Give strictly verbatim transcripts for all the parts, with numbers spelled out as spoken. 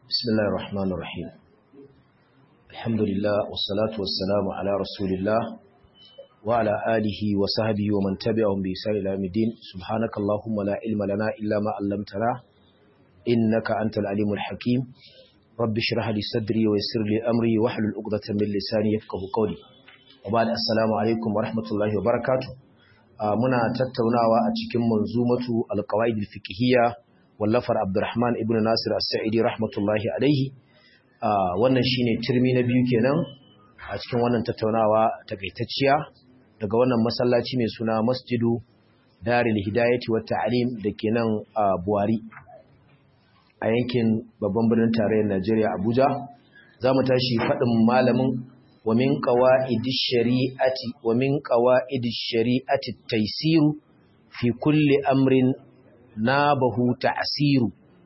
بسم الله الرحمن الرحيم الحمد لله والصلاة والسلام على رسول الله وعلى آله وصحبه ومن تبعهم بإحسان إلى يوم الدين سبحانك اللهم لا علم لنا إلا ما علمتنا إنك أنت العليم الحكيم رب اشرح لي صدري ويسر لي أمري واحلل عقدة من لساني يفقهوا قولي وبعد السلام عليكم ورحمة الله وبركاته muna tattaunawa a cikin manzumatu al-qawaid al-fiqhiyya wallafar Abdurrahman ibn Nasir as-Sa'idi rahmatullahi alaihi wannan shine turmi na biyu kenan a cikin wannan tattaunawa takaitacciya daga wannan masallaci mai suna Masjidu Darul Hidayati wat Ta'lim dake nan a Buhari a yankin babban birnin tarayyar Najeriya Abuja zamu tashi fadin malamin ومن قواعد الشريعة ومن قواعد الشريعة التيسير في كل أمر نابه تعسير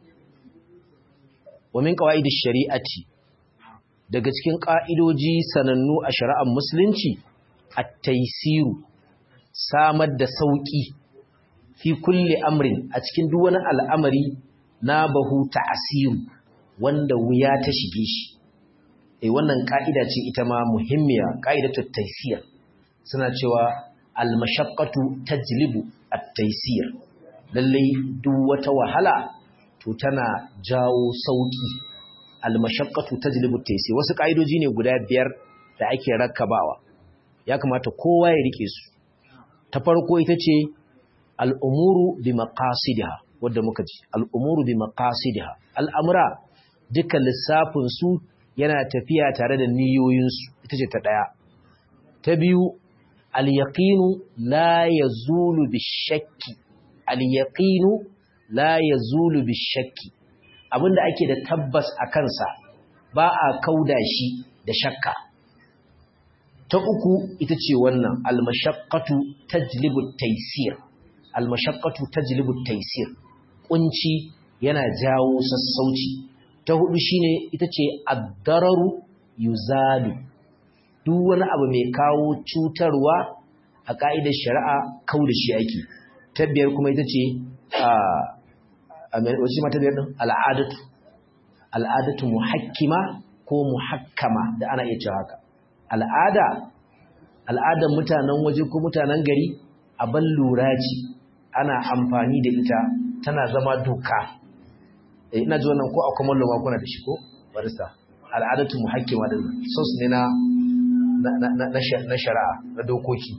ومن قواعد الشريعة daga cikin ƙa'idoji sanannu a shari'ar musulunci at-taysiru samar da sauƙi fi kulli amrin a cikin duk wani al'amari nabahu ta'siru wanda wuya ta shige shi eh wannan ka'ida ce ita ma muhimmiya ka'idatu taysir suna cewa al-mashaqqatu tajlibu at-taysir lalle duk wata wahala to tana jawo sauki al-mashaqqatu tajlibu at-taysir wasu ka'idoji ne guda biyar da ake rakkabawa ya kamata kowa ya rike su ta farko ita ce al-umuru bi maqasidiha wanda muka ji al-umuru bi maqasidiha al-amra duka lissafin su yana tafiya tare da niyoyinsu ita ce ta ɗaya ta biyu al-yaqinu la yazulu bishakki al-yaqinu la yazulu bishakki abinda ake da tabbas a kansa ba a kauda shi da shakka ta uku ita ce wannan al-mashaqqatu tajlibu at-taysir al-mashaqqatu tajlibu at-taysir kunci yana jawo sassauci ta hudu shine ita ce ad-dararu yuzalu duk wani abu mai kawo cutarwa a ka'idar shari'a kauda shi ake ta biyar kuma ita ce a wace mata biyar din al'adatu al'adatu muhakkima ko muhakkama da ana iya cewa haka al'ada al'adar mutanen waje ko mutanen gari abin lura ce ana amfani da ita tana zama doka ina ji wannan ko akwai mallama kuna da shi ko barista al'adatu muhakkima din sos ne na na na shari'a na dokoki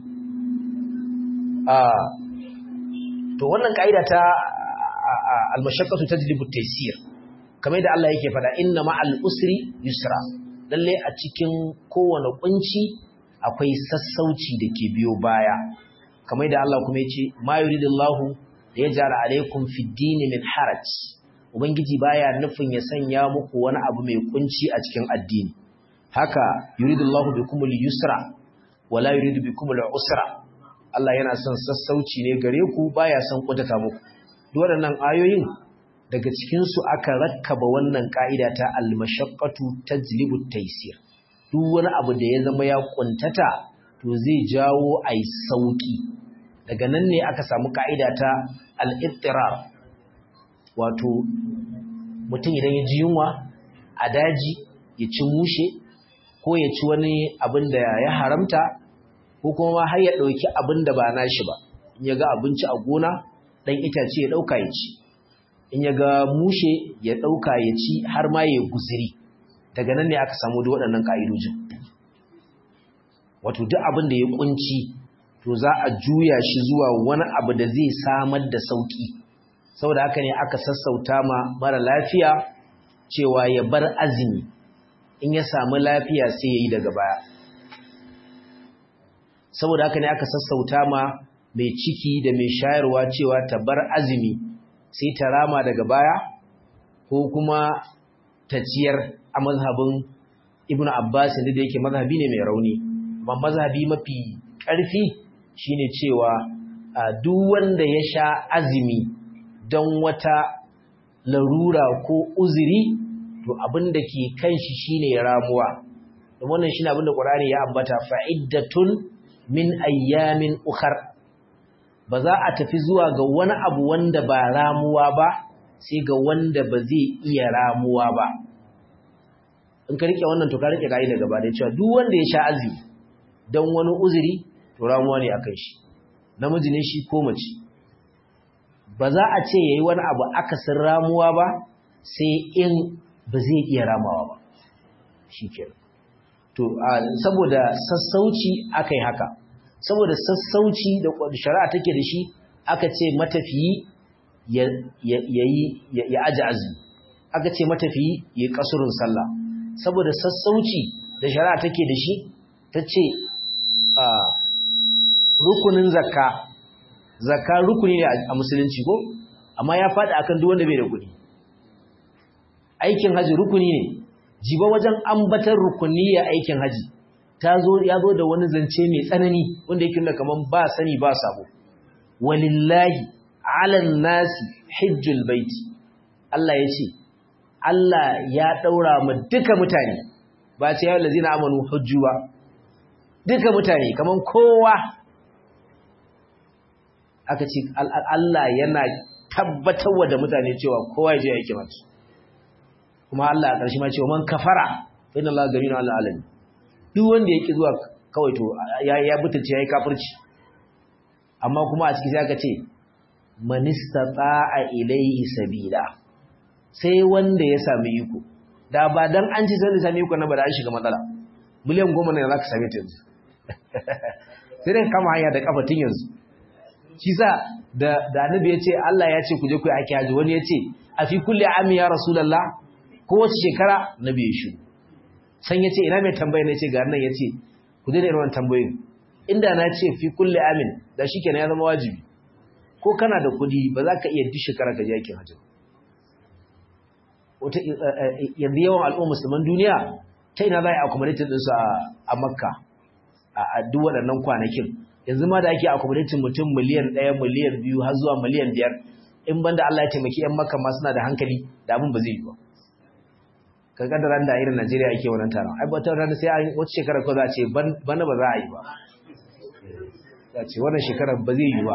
ah to wannan kaida ta al-mashaqqatu tajlibu at-taysir kamar yadda Allah yake faɗa inna ma'al usri yusra lalle a cikin kowane kunci akwai sassauci dake biyo baya kamar yadda Allah kuma yace ma yuridullahu yaj'al alaykum fid-dini min haraj Ubangiji baya nufin ya sanya muku wani abu mai kunci a cikin addini. Haka yuridullahu bikumul yusra wala yuridu bikumul usra. Allah yana son sassauci ne gare ku baya son kuntata muku. Duk waɗannan ayoyin daga cikin su aka rakkaba wannan ka'ida ta al-mashaqqatu tajlibu at-taysir. Duk wani abu da ya zama ya kuntata to zai jawo ai sauki. Daga nan ne aka samu ka'ida ta al-ittirar. Wato mutum idan ya ji yunwa a daji ya ci mushe ko ya ci wani abin da ya haramta ko kuma har ya ɗauki abin da ba nashi ba in ya ga abinci a gona ɗan itace ya ɗauka ya ci in ya ga mushe ya ɗauka ya ci har ma ya guziri daga nan ne aka samu da waɗannan ƙa'idojin wato duk abin da ya ƙunci to za a juya shi zuwa wani abu da zai samar da sauƙi saboda haka ne aka sassauta ma mara lafiya cewa ya bar azumi in ya samu lafiya sai ya yi daga baya saboda haka ne aka sassauta ma mai ciki da mai shayarwa cewa ta bar azumi sai ta rama daga baya ko kuma ta ciyar a mazhabin ibn abbas da yake mazhabi ne mai rauni amma mazhabi mafi ƙarfi shine cewa duk wanda ya sha azumi don wata larura ko uzuri to abin da ke kan shi shine ramuwa don wannan shine abin da Qur'ani ya ambata fa'iddatun min ayyamin ukhar ba za a tafi zuwa ga wani abu wanda ba ramuwa ba sai ga wanda ba zai iya ramuwa ba in ka rike wannan to ka rike kaida gaba da cewa duk wanda ya sha azumi dan wani uzuri to ramuwa ne akan shi namiji ne shi ko mace ba za a ce yayi wani abu akasin ramuwa ba sai in ba zai iya ramawa ba shikenan to saboda sassauci akai haka saboda sassauci da shari'a take da shi aka ce matafiyi ya yayi ya aji azumi aka ce matafiyi ya kasurun sallah saboda sassauci da shari'a take da shi tace a rukunin zakka zakka rukuni ne a musulunci ko amma ya fada akan duk wanda bai da kudi aikin haji rukuni ne jiba wajen ambatar rukuni ya aikin haji tazo yazo da wani zance mai tsanani wanda yake nuna kaman ba sani ba sabo walillahi alan nasi hajjul baiti Allah yace Allah ya daura mu duka mutane ba ce ya allazina amanu hujju ba duka mutane kaman kowa aka ce Allah yana tabbatarwa da mutane cewa kowa ya je yake mata kuma Allah a ƙarshe ma cewa man kafara inna Allah ganiyun 'anil alamin duk wanda yake zuwa kawai to ya ya butulce yayi kafirci amma kuma a ciki sai aka ce man istata'a ilayhi sabila sai wanda ya sami iko da ba dan an ci sai da sami iko na ba da an shiga matsala miliyan goma ne zaka same ta yanzu sai dai kama hanya da kafatin yanzu shi sa da da annabi ya ce Allah ya ce ku je ku yi aiki haji wani ya ce a fi kulli ami ya rasulullah ko wace shekara nabi ya shiru san ya ce ina mai tambaya ne ce ga nan ya ce ku daina irin tambayoyin inda na ce fi kulli amin da shikenan ya zama wajibi ko kana da kudi ba za ka iya duk shekara ka je aikin haji wata yanzu yawan al'ummar musulman duniya ta ina za a yi accommodating ɗinsu a makka a duk waɗannan kwanakin yanzu ma da ake accommodating mutum miliyan ɗaya miliyan biyu har zuwa miliyan biyar in banda Allah ya taimaki ƴan makka ma suna da hankali da abin ba zai yi ba ka kaddaran da irin Najeriya ake wannan taron ai wata rana sai an wata shekara ko za a ce bana ba za a yi ba za ce wannan shekarar ba zai yi ba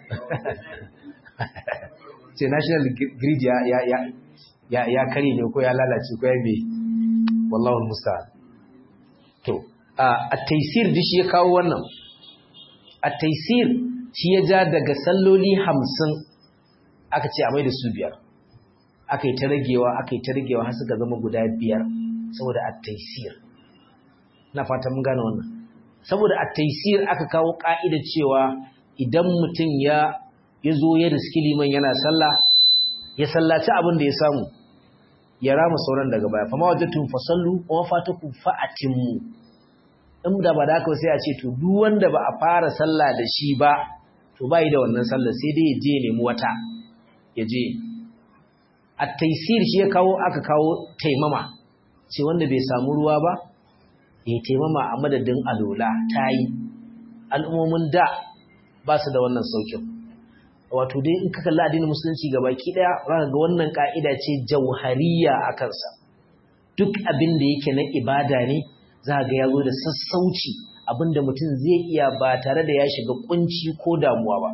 ce national grid ya ya ya ya kare ne ko ya lalace ko ya me wallahi musta'an to a taysir dishi ya kawo wannan a taysir shi ya ja daga salloli hamsin aka ce a mai da su biyar aka yi ta ragewa aka yi ta ragewa har suka zama guda biyar saboda a taysir na fata mun gane wannan saboda a taysir aka kawo ka'idar cewa idan mutum ya yazo ya riski liman yana sallah ya sallaci abin da ya samu ya rama sauran daga baya fama wajatun fasallu wa fatakum fa'atimmu in da ba da haka sai a ce to duk wanda ba a fara sallah da shi ba to bai da wannan sallar sai dai ya je nemi wata ya je at-taysir shi ya kawo aka kawo taimama ce wanda bai samu ruwa ba ya taimama a madadin alola tayi al'ummomin da ba su da wannan saukin wato dai in ka kalla addinin musulunci gabaki daya zaka ga wannan kaida ce jauhariya a kansa duk abin da yake na ibada ne zaka ga yazo da sassauci abinda mutum zai iya ba tare da ya shiga kunci ko damuwa ba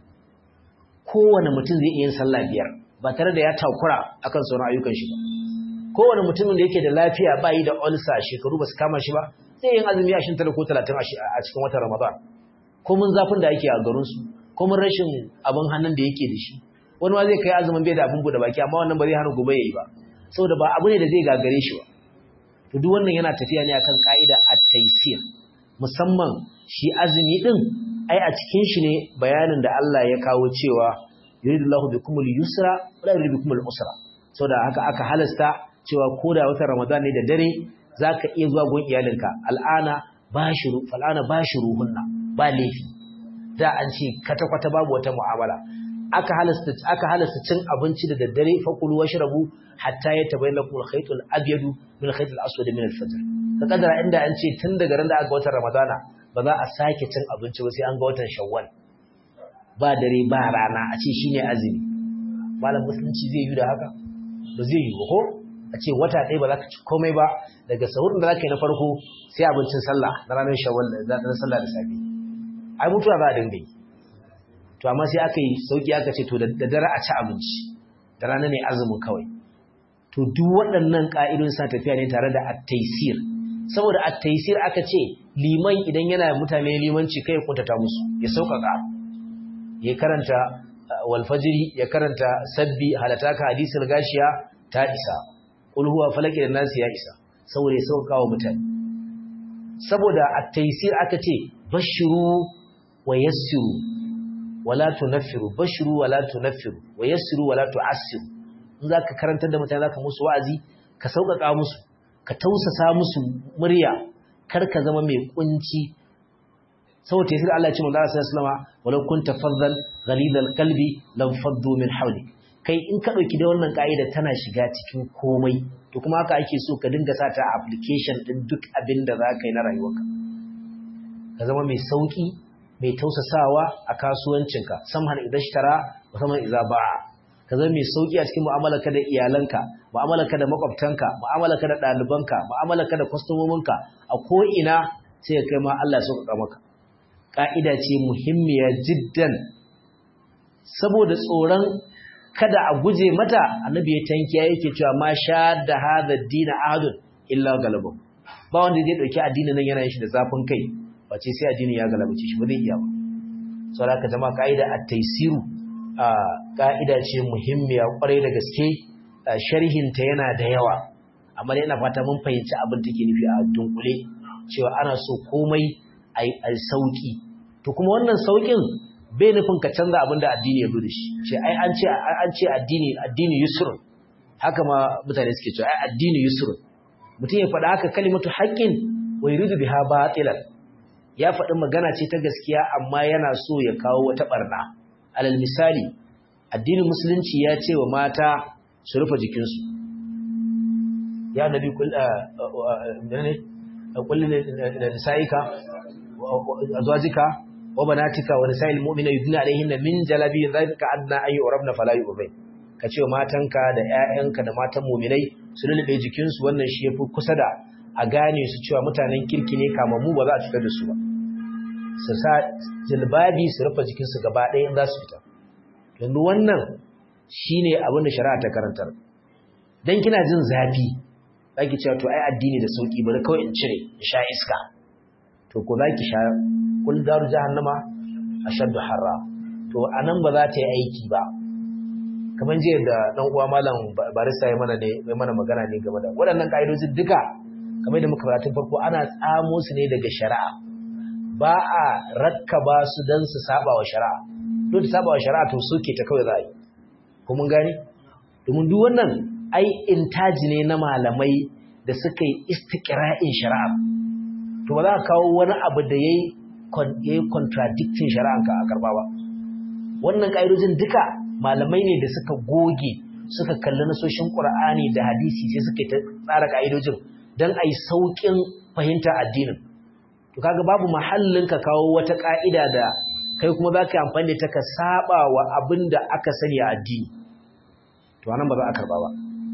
kowane mutum zai iya yin sallah biyar ba tare da ya takura akan sauran ayyukan shi ba kowane mutumin da yake da lafiya ba yi da ulcer shekaru ba su kama shi ba zai yin azumi ashirin da tara ko talatin a cikin watan Ramadan ko mun zafin da yake a garin su kuma rashin abin hannun da yake da shi wani ma zai kai azumin bai da abin bude baki amma wannan ba zai hana gobe yayi ba saboda ba abu ne da zai gagare shi ba to duk wannan yana tafiya ne akan kaida at-taysir musamman shi azumi din ai a cikin shi ne bayanin da Allah ya kawo cewa yuridullahu bikumul yusra wala yuridu bikumul usra saboda haka aka halasta cewa koda watan Ramadan ne da dare zaka iya zuwa gun iyalinka al'ana bashiru fal'ana bashiruhunna ba laifi da an ce kwata-kwata babu wata mu'amala aka halasta aka halasta cin abinci da daddare fakulu washrabu hatta yatabayyana lakum al-khayt al-abyad min al-khayt al-aswad min al-fajr ka kadara inda an ce tun daga ran da aka watan ramadana ba za a sake cin abinci ba sai an ga watan shawwal ba dare ba rana a ce shine azumi malam musulunci zai yi da haka ba zai yi ba ko a ce wata ɗaya ba za ka ci komai ba daga sahur da za ka yi na farko sai abincin sallah na ranar shawwal da na sallah da safe ai mutuwa za a dinga yi to amma sai aka yi sauki aka ce to da dare a ci abinci da rana ne azumin kawai to to duk waɗannan ƙa'idun sa tafiya ne tare da at-taysir saboda at-taysir aka ce liman idan yana mutane limanci kai kuntata musu ya sauƙaƙa ya karanta wal fajri ya karanta sabbi halataka hadisul gashiya ta isa qul huwa falaki da nasi ya isa saboda ya sauƙaƙa wa mutane saboda at-taysir aka ce bashiru wa yassiru wala tunaffiru bashiru wala tunaffiru wa yassiru wala tu'assiru in zaka karantar da mutane zaka musu wa'azi ka sauƙaƙa musu ka tausasa musu murya kar ka zama mai kunci saboda tafsir Allah ya ce manzo sallallahu alaihi wasallam walau kunta faddan ghalidal qalbi lam faddu min hawlik kai in ka dauki da wannan kaida tana shiga cikin komai to kuma haka ake so ka dinga sa ta application din duk abin da zaka yi na rayuwarka ka zama mai sauki mai tausasawa a kasuwancinka samhan idashtara wa samhan idza ba'a ka zama mai sauki a cikin mu'amalarka da iyalanka mu'amalarka da makwabtanka mu'amalarka da ɗalibanka mu'amalarka da kwastomominka a ko ina sai kai ma Allah ya sauƙaƙa maka ka'ida ce muhimmiya jiddan saboda tsoron kada a guje mata annabi ya tankiya yake cewa ma sha da hada dina ahadun illa galabu ba wanda zai dauki addinin nan yana yin shi da zafin kai bace sai addini ya galabace shi ba zai iya ba saboda haka jama'a ka'ida at-taysiru a ka'ida ce muhimmiya kwarai da gaske sharhin ta yana da yawa amma dai ina fata mun fahimci abin take nufi a dunkule cewa ana so komai ai sauki to kuma wannan saukin bai nufin ka canza abin da addini ya bude shi ce ai an ce an ce addini addini yusr haka ma mutane suke cewa ai addini yusr mutum ya faɗa haka kalimatu haqqin wa yuridu biha batilan ya faɗi magana ce ta gaskiya amma yana so ya kawo wata barna alal misali addinin musulunci ya ce wa mata su rufe jikinsu ya nabi kul ne kullun nisa'ika azwajika wa banatika wa nisa'il mu'mina yudna alaihinna min jalabi dhalika adna ay urabna fala yu'bay kace wa matanka da ƴaƴanka da matan mu'minai su lulube jikinsu wannan shi yafi kusa da a gane su cewa mutanen kirki ne kamar mu ba za a cutar da su ba su sa jilbabi su rufe jikinsu gaba ɗaya in za su fita yanzu wannan shine abin da shari'a ta karantar dan kina jin zafi zaki cewa to ai addini da sauki bari kawai in cire in sha iska to ko zaki sha kul daru jahannama ashaddu harra to anan ba za ta yi aiki ba kaman jiya da dan uwa malam barista ya mana ne mai mana magana ne game da waɗannan kaidojin duka kamar da muka fara farko ana tsamo su ne daga shari'a ba a rakkaba su dan su saba wa shari'a don su saba wa shari'a to soke ta kawai za a yi ko mun gani domin duk wannan ai intaji ne na malamai da suka yi istiqra'in shari'a to ba za ka kawo wani abu da yayi yayi contradicting shari'an ka a karba ba wannan kaidojin duka malamai ne da suka goge suka kalli nasoshin Qur'ani da hadisi sai suka tsara kaidojin dan ai saukin fahimta addinin to kaga babu mahallin ka kawo wata kaida da kai kuma zaka yi amfani da ta ka saba wa abinda aka sani a addini to anan ba za a karba ba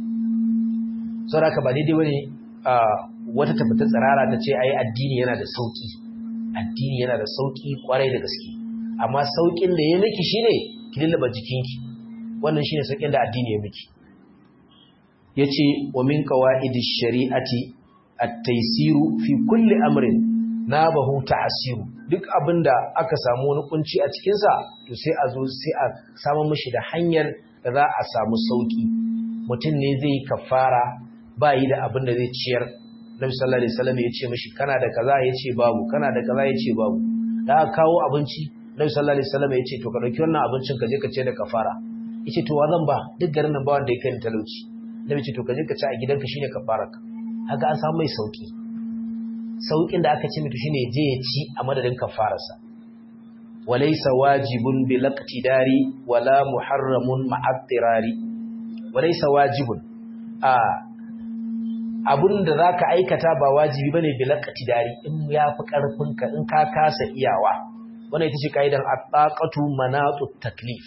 saboda haka ba daidai bane wata tabbata tsarara ta ce ai addini yana da sauki addini yana da sauki kwarai da gaske amma saukin da ya miki shine ki lullaba jikinki wannan shine saukin da addini ya miki yace wa min qawaidish shari'ati at-taysiru fi kulli amrin nabahu ta'siru duk abinda aka samu wani kunci a cikin sa to sai a zo sai a samu mishi da hanyar da za a samu sauki mutum ne zai kafara ba yi da abin da zai ciyar Nabi sallallahu alaihi wasallam ya ce mishi kana da kaza yace babu kana da kaza yace babu da aka kawo abinci Nabi sallallahu alaihi wasallam ya ce to ka dauki wannan abincin ka je ka ce da kafara yace to wa zan ba duk garin nan ba wanda yake ni talauci Nabi ce to ka je ka ci a gidanka shine kafararka haka an samu mai sauki saukin da aka ce mutu shine je ya ci a madadin kafararsa walaysa wajibun bil iqtidari wala muharramun ma'attirari walaysa wajibun a abun da zaka aikata ba wajibi bane bil iqtidari in yafi karfin ka in ka kasa iyawa wannan ita ce kaidan at-taqatu manatu taklif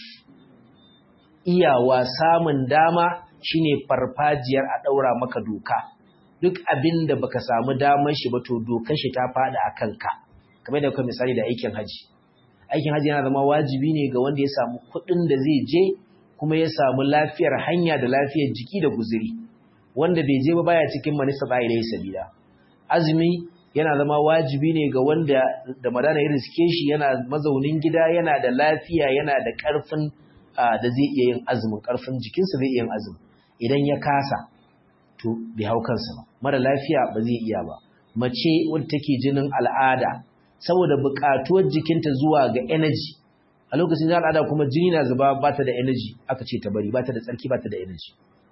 iyawa samun dama shine farfajiyar a daura maka doka duk abin da baka samu damar shi ba to dokar shi ta fada akan ka kamar da kuma misali da aikin haji aikin haji yana zama wajibi ne ga wanda ya samu kuɗin da zai je kuma ya samu lafiyar hanya da lafiyar jiki da guzuri wanda bai je ba baya cikin man istata ilayhi sabila. Azumi yana zama wajibi ne ga wanda da madana ya riske shi yana mazaunin gida, yana da lafiya, yana da ƙarfin da zai iya yin azumin, ƙarfin jikinsa zai iya yin azumi. Idan ya kasa to bai hau kansa ba, mara lafiya ba zai iya ba. Mace wadda take jinin al'ada saboda buƙatuwar jikinta zuwa ga energy, a lokacin da al'ada kuma jini na zuba ba ta da energy, aka ce ta bari, ba ta da tsarki, ba ta da energy.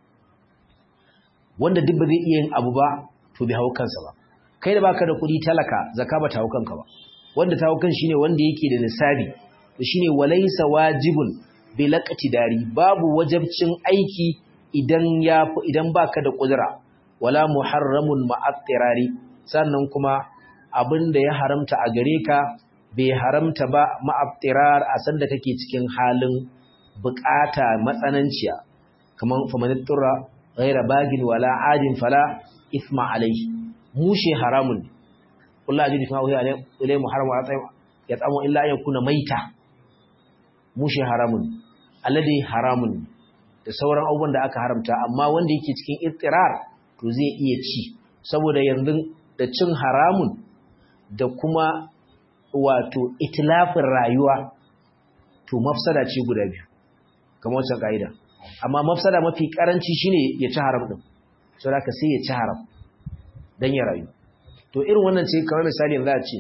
Wanda duk ba zai iya yin abu ba to bai hau kansa ba. Kai da baka da kuɗi talaka, zakka ba ta hau kanka ba. Wanda ta hau kan shine wanda yake da nisabi, to shine walaysa wajibun bil iqtidari, babu wajibcin aiki idan ya idan baka da kudura, wala muharramun ma'attirari, sannan kuma abinda ya haramta a gare ka bai haramta ba ma'attirar a sanda kake cikin halin bukata matsananciya, kaman famanittura ghayra bagin wala adin fala ithma alayhi. Mushe haramun ne, kullu ajidu fi ma'uhi alayhi muharram wa ya tsamu illa an yakuna maita. Mushe haramun, alade haramun da sauran abubuwan da aka haramta, amma wanda yake cikin ittirar to zai iya ci, saboda yanzu da cin haramun da kuma wato itilafin rayuwa to mafsada ce guda biyu kamar wancan kaida. Amma mafsada mafi karanci shine ya ci haram din, saboda ka sai ya ci haram dan ya rayu. To irin wannan ce kamar misali yanzu a ce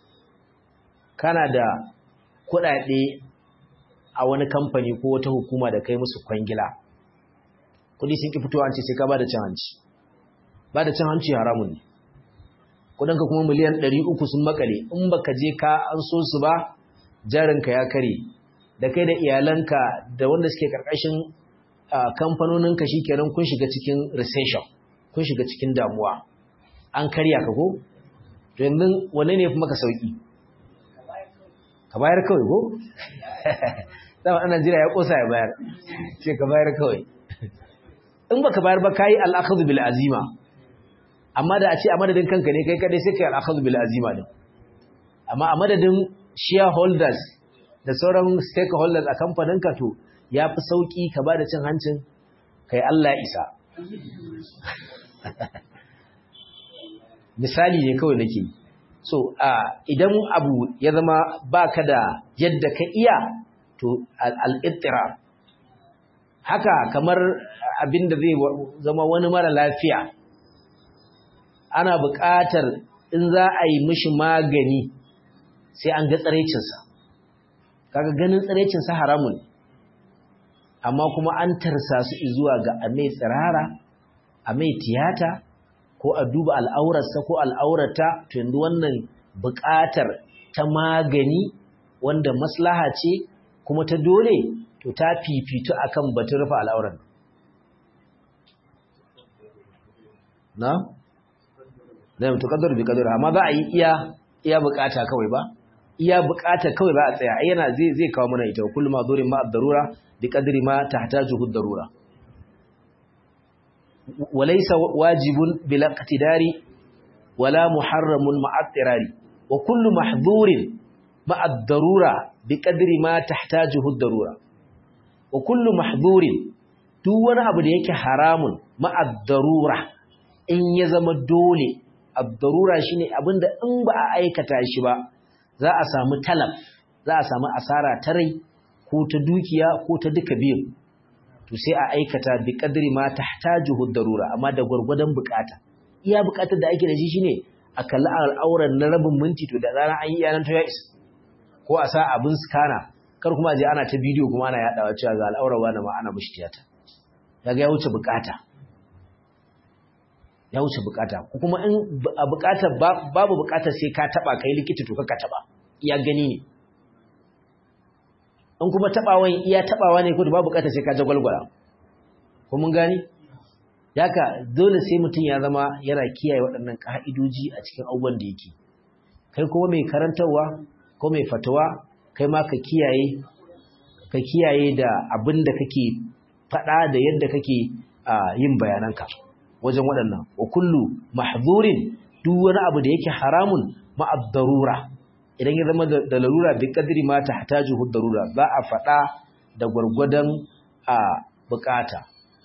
kana da kuɗaɗe a wani kamfani ko wata hukuma da kai musu kwangila, kudi sun ki fitowa an ce sai ka bada cin hanci. Bada cin hanci haramun ne. Kudinka kuma miliyan ɗari uku sun makale, in baka je ka an so su ba, jarinka ya kare, da kai da iyalanka da wanda suke karkashin kamfanoninka shikenan kun shiga cikin recession, kun shiga cikin damuwa, an karya ka ko? To yanzu wanne ne ya fi maka sauki? Ka bayar kawai ko? Dama ɗan Najeriya ya ƙosa ya bayar, ce ka bayar kawai. In ba ka bayar ba, ka yi al'akazu bil azima, amma da a ce a madadin kanka ne kai kadai sai ka yi al'akazu bil azima din. Amma a madadin shareholders da sauran stakeholders a kamfaninka to ya fi sauƙi ka ba da cin hancin kai Allah isa. Misali ne kawai nake. So, idan abu ya zama baka da yadda ka iya, to al'ittirar. Haka kamar abin da zai zama wani mara lafiya, ana buƙatar in za a yi mishi magani sai an ga tsaraicinsa. Kaga ganin tsaraicinsa haramun, amma kuma an tarsa su zuwa ga a mai tsirara, a mai tiyata, ko a duba al'aurarsa ko al'aurata, to yanzu wannan buƙatar ta magani wanda maslaha ce kuma ta dole, to ta fifito akan batun rufe al'auran. Na? Da mutu kaddar bi kaddar, amma za a yi iya iya buƙata kawai ba? Iya buƙata kawai ba a tsaya, yana zai zai kawo mana ita, kullu ma zurin ma ad-darura bi qadri ma tahtajuhu ad-darura. Walaysa wajibun bil iqtidari wala muharramun ma'a ad-dirari, wa kullu mahdhurin ma'a ad-darura bi qadri ma tahtajuhu ad-darura. Wa kullu mahdhurin, duk wani abu da yake haramun ma'a ad-darura, in ya zama dole, ad-darura shine abinda in ba a aikata shi ba za a samu talab, za a samu asara ta rai ko ta dukiya ko ta duka biyu, to sai a aikata bi qadri ma tahtajuhu ad-darura, amma da gurgurdan bukata. Iya bukatar da ake da shi shine a kalli al'auran na rabin minti, to da rana an yi yanan to ya isa, ko a sa abin scanner, kar kuma je ana ta bidiyo kuma ana yadawa cewa ga al'aurar wani ma ana mishi tiyata. Kaga ya wuce bukata, ya wuce bukata. Ko kuma in a bukatar babu bukatar sai ka taba kai likita, to ka taba, iya gani ne. In kuma tabawan iya tabawa ne ko da babu bukatar sai ka jagwalgwala, ko mun gani? Yaka dole sai mutum ya zama yana kiyaye waɗannan ka'idoji a cikin abubuwan da yake. Kai kuma mai karantarwa ko mai fatawa, kai ma ka kiyaye ka kiyaye da abin da kake faɗa da yadda kake yin bayananka wajen waɗannan. Wa kullu mahdhurin, duk wani abu da yake haramun ma'ad darura, idan ya zama da larura bi kadri ma tahtajuhu darura, za a faɗa da gwargwadon a bukata.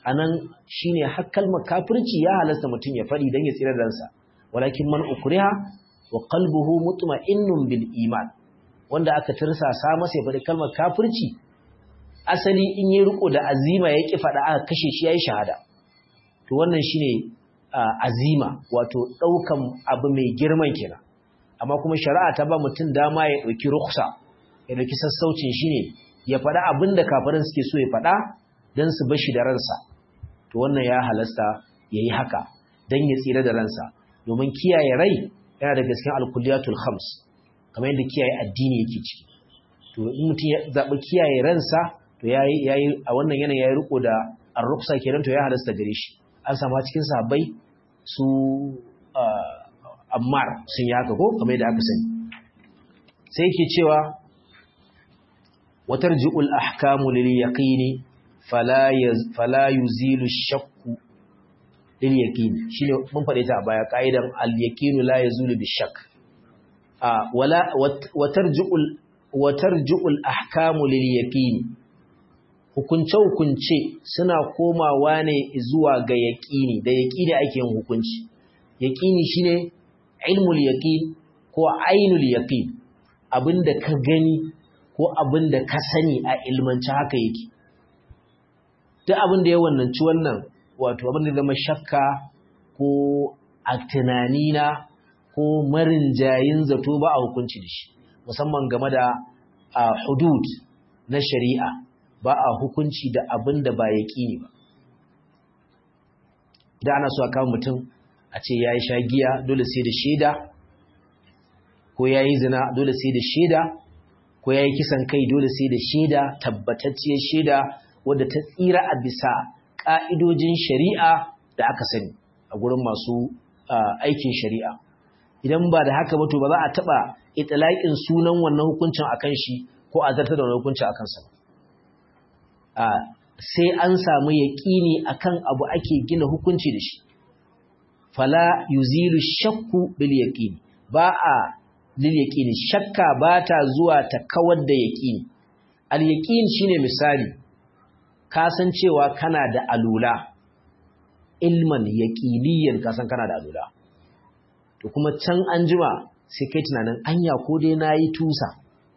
anan shine har kalmar kafirci ya halasta mutum ya fadi dan ya tsira ransa walakin man ukriha wa qalbuhu mutma'innun bil iman wanda aka tirsasa masa ya fadi kalmar kafirci asali in yi riko da azima ya ki fada aka kashe shi yayi shahada to wannan shine azima wato daukan abu mai girman kenan amma kuma shari'a ta ba mutum dama ya dauki rukhsa ya dauki sassaucin shine ya fada abinda kafirin suke so ya fada dan su bashi da ransa to wannan ya halasta yayi haka dan ya tsira da ransa domin kiyaye rai yana da gaskiyar al-kulliyatul khams kamar yadda kiyaye addini yake ciki to in mutum ya zabi kiyaye ransa to yayi yayi a wannan yana yayi riko da ar-rukhsa kenan to ya halasta gare shi an samu cikin sahabbai su Ammar sun yi haka ko kamar yadda aka sani sai yake cewa watarji'ul ahkamu lil yaqini fala yaz fala yuzilu shakku lil yaqini shine mun fade ta a baya kaidan al yaqinu la yazulu bi shakk a wala watarji'ul watarji'ul ahkamu lil yaqini hukunce hukunce suna komawa ne zuwa ga yaqini da yaqini ake yin hukunci yaqini shine ilmul yaqin ko ainul yaqin abinda ka gani ko abinda ka sani a ilmance haka yake duk abinda ya wannanci wannan wato abinda zama shakka ko a tunanina ko marinjayin zato ba a hukunci da shi musamman game da hudud na shari'a ba a hukunci da abinda ba yaqini ba idan ana so a kawo mutum a ce ya yi shagiya dole sai da shaida ko ya yi zina dole sai da shaida ko ya yi kisan kai dole sai da shaida tabbatacciyar shaida wadda ta tsira a bisa ƙa'idojin shari'a da aka sani a gurin masu aikin shari'a idan ba da haka ba to ba za a taɓa itilaƙin sunan wannan hukuncin a kan shi ko a zartar da wannan hukuncin a kansa sai an samu yaƙini akan abu ake gina hukunci da shi fala yuzilu shakku bil yaqini ba a lil yaqini shakka ba ta zuwa ta kawar da yaqini al yaqin shine misali ka san cewa kana da alula ilman yaqiniyan ka san kana da alula to kuma can anjima sai kai tunanin anya ko dai nayi tusa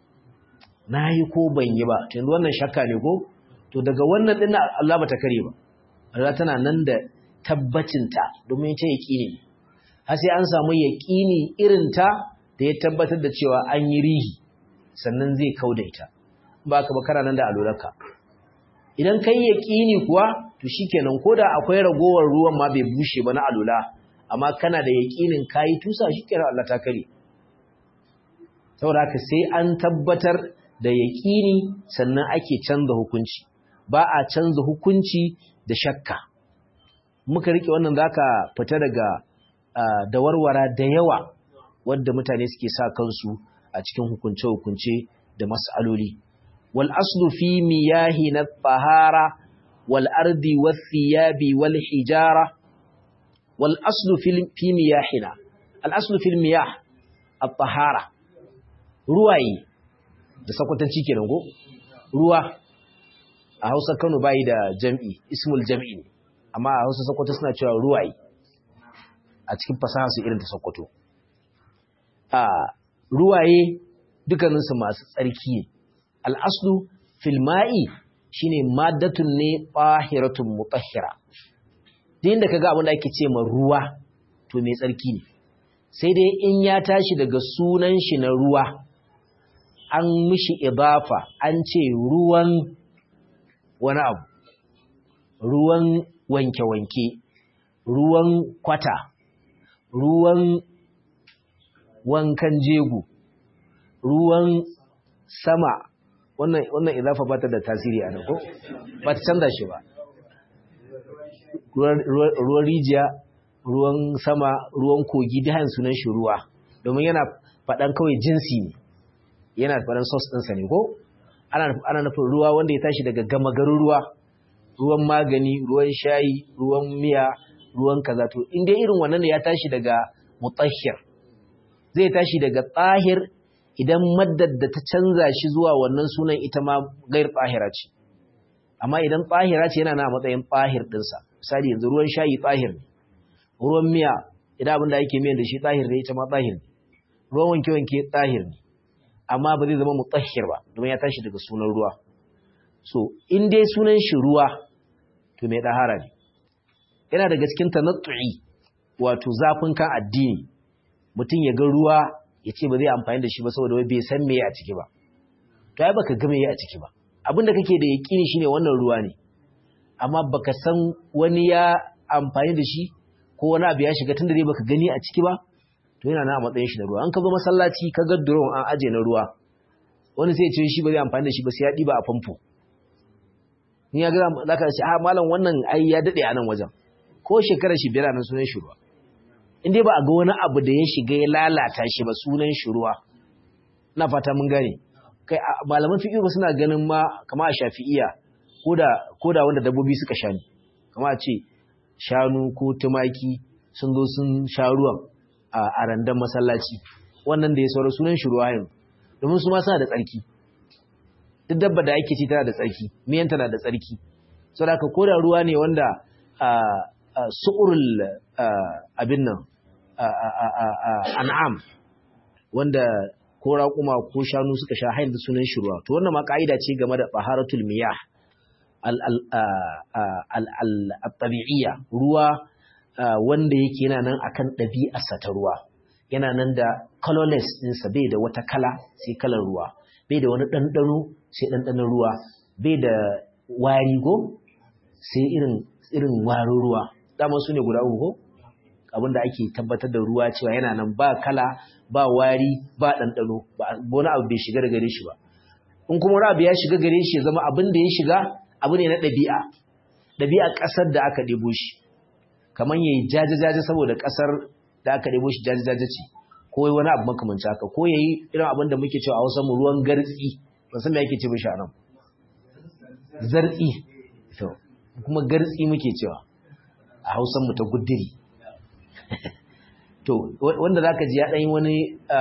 nayi ko ban yi ba to yanzu wannan shakka ne ko to daga wannan din Allah bata kare ba Allah tana nan da tabbacinta domin ta yaƙini har sai an samu yaƙini irinta da ya tabbatar da cewa an yi rihi sannan zai kauda ita ba ka ba kana nan da alurarka idan kai yaƙini kuwa to shikenan koda akwai ragowar ruwan ma bai bushe ba na alula amma kana da yaƙinin kai tusa shikenan Allah ta kare saboda haka sai an tabbatar da yaƙini sannan ake canza hukunci ba a canza hukunci da shakka muka rike wannan zaka fita daga da warwara da yawa wanda mutane suke sa kansu a cikin hukunce-hukunce da mas'aloli wal aslu fi miyahi na tahara wal ardi wath thiyabi wal hijara wal aslu fi miyahina al aslu fil miyah at tahara ruwayi da sakwatanci kenan go ruwa a Hausa Kano bai da jam'i ismul jam'i ne amma a Hausa Sokoto suna cewa ruwayi a cikin fasaha su irin ta Sokoto a ruwaye dukkanin su masu tsarki ne al-aslu fil ma'i shine maddatun ne tahiratun mutahhira din da kaga abin da ake ce ma ruwa to mai tsarki ne sai dai in ya tashi daga sunan shi na ruwa an mishi idafa an ce ruwan wani abu ruwan wanke-wanke, ruwan kwata, ruwan wankan jego, ruwan sama, wannan wannan idafa ba ta da tasiri a nan ko? Ba ta canza shi ba. Ruwan rijiya, ruwan sama, ruwan kogi, da sunan shi ruwa, domin yana faɗan kawai jinsi ne, yana faɗan sos ɗinsa ne ko? Ana nufin ruwa wanda ya tashi daga gama garin ruwa. ruwan magani, ruwan shayi, ruwan miya, ruwan kaza to in dai irin wannan ne ya tashi daga mutahhir zai tashi daga tahir idan maddar da ta canza shi zuwa wannan sunan ita ma gair tahira ce amma idan tahira ce yana na matsayin tahir dinsa misali yanzu ruwan shayi tahir ne ruwan miya idan abin da yake miyan da shi tahir ne ita ma tahir ne ruwan wanke wanke tahir ne amma ba zai zama mutahhir ba domin ya tashi daga sunan ruwa so in dai sunan shi ruwa to mai dahara ne yana daga cikin tanattu'i wato zafin kan addini mutum ya ga ruwa ya ce ba zai amfani da shi ba saboda bai san me a ciki ba to ai baka ga me a ciki ba abinda kake da yaqini shine wannan ruwa ne amma baka san wani ya amfani da shi ko wani abu ya shiga tunda dai baka gani a ciki ba to yana na a matsayin shi da ruwa an ka zo masallaci ka ga drone an aje na ruwa wani sai ya ce shi ba zai amfani da shi ba sai ya diba a famfo ni ya ga zaka ce ah malam wannan ai ya dade a nan wajen ko shekarar shi biyar nan sunan shi ruwa in dai ba a ga wani abu da ya shiga ya lalata shi ba sunan shi ruwa ina fata mun gane kai malaman fiqh suna ganin ma kama a Shafi'iyya koda koda wanda dabbobi suka sha ni kama a ce shanu ko tumaki sun zo sun sha ruwan a randan masallaci wannan da ya saura sunan shi ruwa yanzu domin su ma suna da tsarki duk dabba da ake ci tana da tsarki miyan tana da tsarki saboda haka koda ruwa ne wanda su'urul abin nan an'am wanda ko raƙuma ko shanu suka sha hayin da sunan shi ruwa to wannan ma ka'ida ce game da taharatul miyah al-tabi'iyya ruwa wanda yake yana nan akan ɗabi'arsa ta ruwa yana nan da colorless ɗinsa bai da wata kala sai kalar ruwa bai da wani ɗanɗano sai ɗanɗanon ruwa bai da wari go sai irin irin warin ruwa daman su ne guda uku abinda ake tabbatar da ruwa cewa yana nan ba kala ba wari ba ɗanɗano ba wani abu bai shiga da gare shi ba in kuma wani abu ya shiga gare shi ya zama abin da ya shiga abu ne na ɗabi'a ɗabi'a ƙasar da aka ɗebo shi kamar yayi jaje-jaje saboda ƙasar da aka ɗebo shi jaje-jaje ce ko wani abu makamanci haka ko yayi irin abin da muke cewa a Hausa mu ruwan gartsi ban san me yake ce mishi a nan zartsi to kuma gartsi muke cewa a Hausan mu ta guddiri to wanda zaka ji ya dan yi wani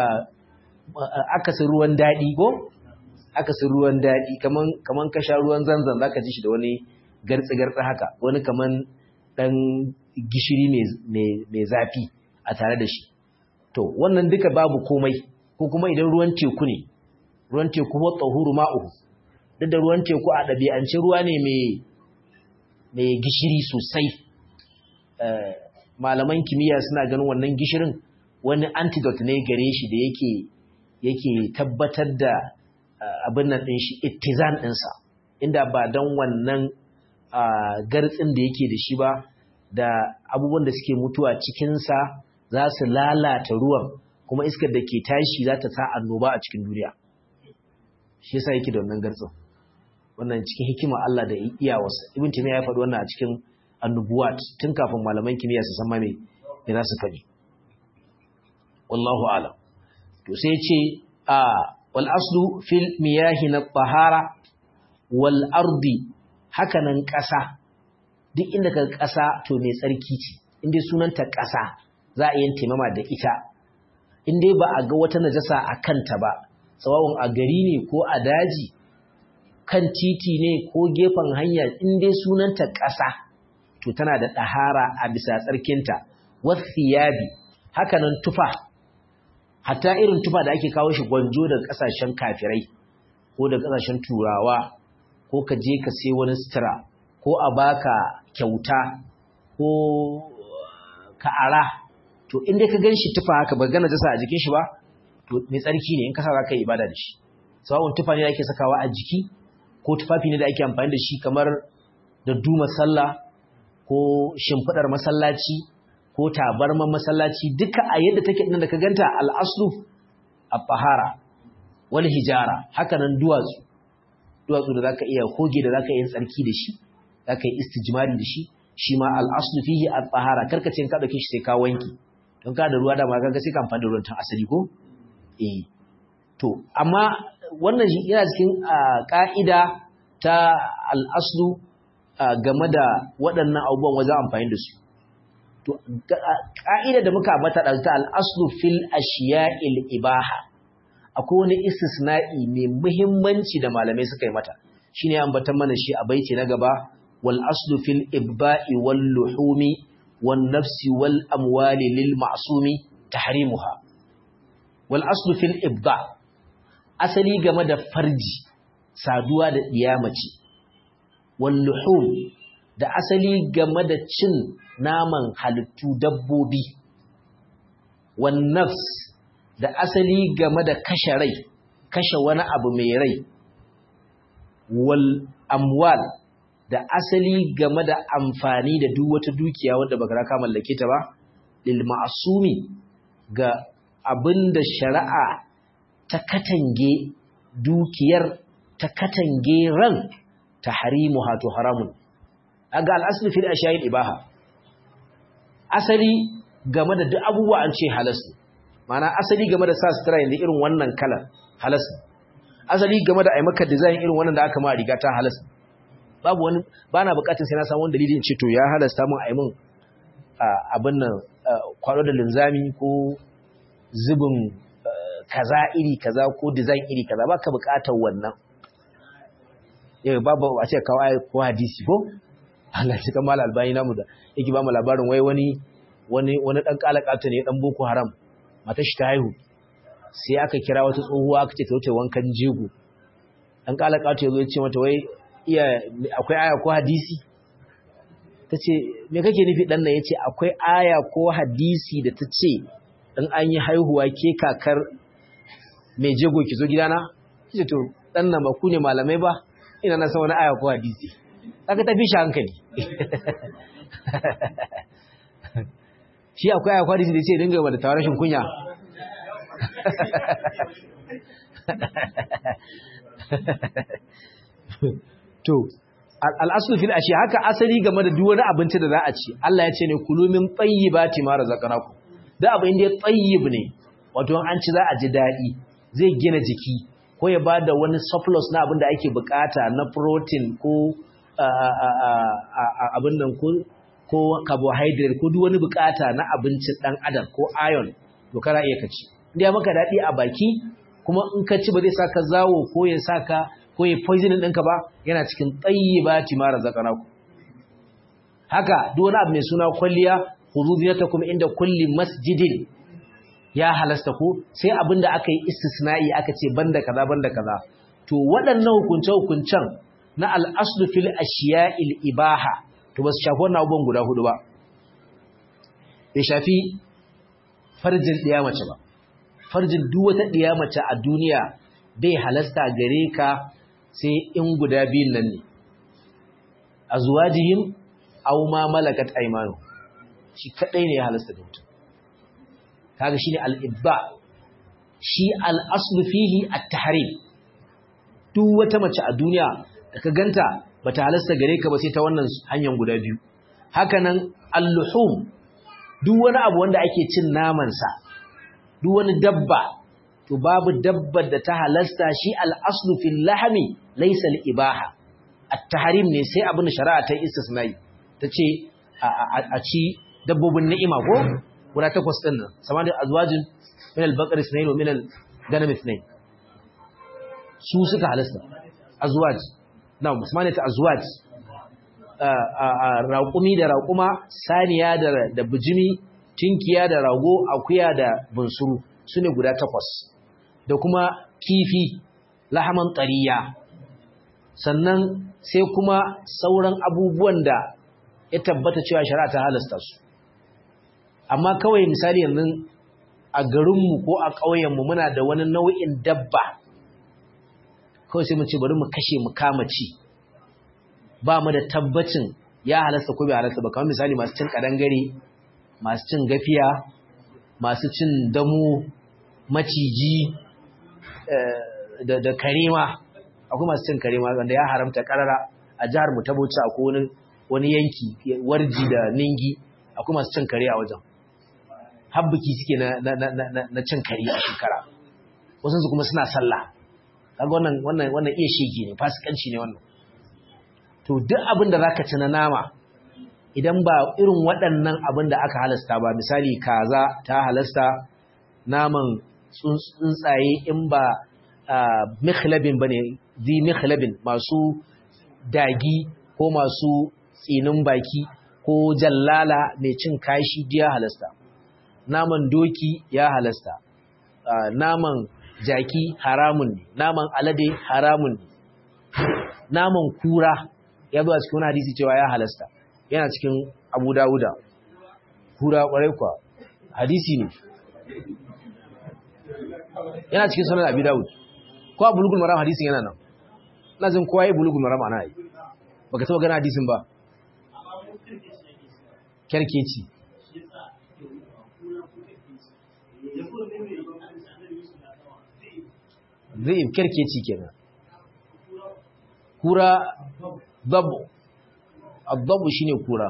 akasin ruwan dadi ko akasin ruwan dadi kaman kaman ka sha ruwan zanzan zaka ji shi da wani gartsi gartsi haka wani kaman dan gishiri mai mai zafi a tare da shi to wannan duka babu komai ko kuma idan ruwan teku ne ruwan teku ko tahuru ma'uhu duk da ruwan teku a dabi'ance ruwa ne mai mai gishiri sosai malaman kimiyya suna ganin wannan gishirin wani antidote ne gare shi da yake yake tabbatar da abin nan din shi ittizan ɗinsa inda ba don wannan gartsin da yake da shi ba da abubuwan da suke mutuwa cikinsa za su lalata ruwan kuma iskar da ke tashi za ta sa annoba a cikin duniya shi yasa yake da wannan gartsin wannan cikin hikima Allah da iyawarsa ibn taymiya ya faɗi wannan a cikin annubuwat tun kafin malaman kimiyya su san me me za su faɗi wallahu a'lam to sai ya ce a wal aslu fil miyahi na tahara wal ardi hakanan ƙasa duk inda ka ƙasa to mai tsarki ce inda sunanta ƙasa za a yi taimama da ita inda ba a ga wata najasa a kanta ba tsawon a gari ne ko a daji kan titi ne ko gefen hanya inda sunanta ƙasa to tana da ɗahara a bisa tsarkinta wasiyabi hakanan tufa hatta irin tufa da ake kawo shi gwanjo daga ƙasashen kafirai ko daga ƙasashen turawa ko ka je ka sai wani sutura ko a baka kyauta ko ka ara to inda ka ganshi tufa haka ba gana jasa a jikin shi ba to mai tsarki ne in ka sa za ka yi ibada da shi sawa'un tufa ne da ake sakawa a jiki ko tufafi ne da ake amfani da shi kamar da duma sallah ko shimfidar masallaci ko tabarman masallaci duka a yadda take din da ka ganta al-aslu at-tahara wal hijara haka nan duwatsu duwatsu da zaka iya hoge da zaka yi tsarki da shi zaka yi istijmari da shi shi ma al-aslu fihi at-tahara karkace ka dauke shi sai ka wanki don ka da ruwa da ma kaga sai ka amfani da ruwan tan asali ko eh to amma wannan yana cikin ka'ida ta al-aslu game da waɗannan abubuwan wajen amfani da su to ka'ida da muka ambata da ta al-aslu fil ashiya'il ibaha akwai wani istisna'i mai muhimmanci da malamai suka yi mata shine ambatan mana shi a baiti na gaba wal aslu fil ibba'i wal luhumi wan nafsi wal amwali lil ma'sumi tahrimuha wal aslu fil ibba asali game da farji saduwa da diyamaci wal luhum da asali game da cin naman halittu dabbobi wan nafs da asali game da kashe rai kashe wani abu mai rai wal amwal da asali game da amfani da duk wata dukiya wanda baka raka mallake ta ba lil ma'sumi ga abinda shari'a ta katange dukiyar ta katange ran tahrimuha to haramun aga al-asli fil ashayil ibaha asali game da duk abubuwa an ce halas ne ma'ana asali game da sa sutura yanzu irin wannan kalar halas ne asali game da ai maka design irin wannan da aka ma riga ta halas ne babu wani bana bukatun sai na samu wani dalilin ce to ya halasta mun ai mun abin nan kwado da linzami ko zubin kaza iri kaza ko design iri kaza baka bukatar wannan eh babu a ce kawai ko hadisi ko Allah shi kamal albani namu da yake ba mu labarin wai wani wani wani dan kalakata ne dan boko haram mata shi ta haihu sai aka kira wata tsohuwa aka ce ta wuce wankan jego dan kalakata yazo ya ce mata wai iya akwai aya ko hadisi tace me kake nufi dan nan yace akwai aya ko hadisi da tace dan an yi haihuwa ke kakar mai jego ki zo gidana kice to dan nan ba ku ne malamai ba ina na san wani aya ko hadisi kaga tafi shi hankali shi akwai aya ko hadisi da ce dinga da tawarashin kunya to al'aslu fil ashi haka asali game da duk wani abinci da za a ci Allah ya ce ne kulu min tayyibati ma razaqnakum da abin da ya tayyib ne wato an ci za a ji dadi zai gina jiki ko ya bada wani surplus na abin da ake bukata na protein ko abin nan ko ko carbohydrate ko duk wani bukata na abincin dan adam ko iron to kana iya kaci inda maka dadi a baki kuma in ka ci ba zai saka zawo ko ya saka ko ya poisoning ɗinka ba yana cikin tayyibati ma razaqnakum haka duk wani abu mai suna kulliya khududiyatakum inda kulli masjidin ya halasta ku sai abinda aka yi istisna'i aka ce banda kaza banda kaza to waɗannan hukunce hukuncen na al-aslu fil ashiya'il ibaha to ba su shafi wannan abubuwan guda hudu ba bai shafi farjin ɗiya mace ba farjin duk wata ɗiya mace a duniya bai halasta gare ka sai in guda biyun nan ne azwajihim aw ma malakat aymanu shi kadai ne ya halasta da mutum kaga shine al-ibba shi al-aslu fihi at-tahrim duk wata mace a duniya da ka ganta bata halasta gare ka ba sai ta wannan hanyar guda biyu hakanan al-luhum duk wani abu wanda ake cin naman sa duk wani dabba to babu dabbar da ta halasta shi al-aslu fil lahmi laysa al-ibaha at-tahrim ne sai abin shari'a ta istisnai tace a ci dabbobin ni'ima ko guda takwas din nan samani azwajin min al-baqar ithnain wa min al-ganam ithnain su suka halasta azwaj na musamman ta azwaj raƙumi da raƙuma saniya da da bijimi tinkiya da rago akuya da bunsuru sune guda takwas da kuma kifi lahaman tariya sannan sai kuma sauran abubuwan da ya tabbata cewa shari'a ta halasta su amma kawai misali yanzu a garinmu ko a ƙauyenmu muna da wani nau'in dabba kawai sai mu ce bari mu kashe mu kama ci ba mu da tabbacin ya halasta ko bai halasta ba kamar misali masu cin kadangare masu cin gafiya masu cin damo maciji da da karema akwai masu cin karema wanda ya haramta karara a jihar mu ta Bauchi akwai wani wani yanki warji da ningi akwai masu cin kare a wajen habbuki suke na na na na cin kare a shekara wasu su kuma suna sallah kaga wannan wannan wannan iya shege ne fasikanci ne wannan to duk abin da zaka ci na nama idan ba irin waɗannan abin da aka halasta ba misali kaza ta halasta naman tsuntsaye in ba mikhlabin bane zi mikhlabin masu dagi ko masu tsinin baki ko jallala mai cin kashi ya halasta naman doki ya halasta uh, naman jaki haramun ne naman alade haramun ne naman kura ya zo a cikin wani hadisi cewa ya halasta yana cikin Abu Dawuda kura kwarai kwa hadisi ne yana cikin sunan Abi Dawud ko a bulugul maram hadisin yana nan lazim kowa ya bulugul maram ana yi baka taba gana hadisin ba kerkeci zai kerkeci kenan kura dabu adabu shine kura